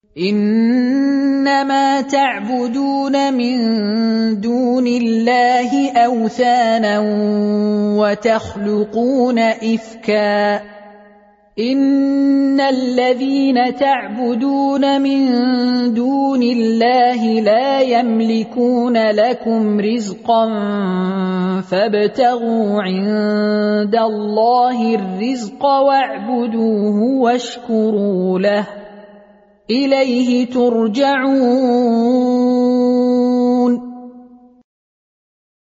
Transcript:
إنما تعبدون من دون الله أوثانا وتخلقون إفكا إن الذين تعبدون من دون الله لا يملكون لكم رزقا فابتغوا عند الله الرزق واعبدوه واشكروا له إليه ترجعون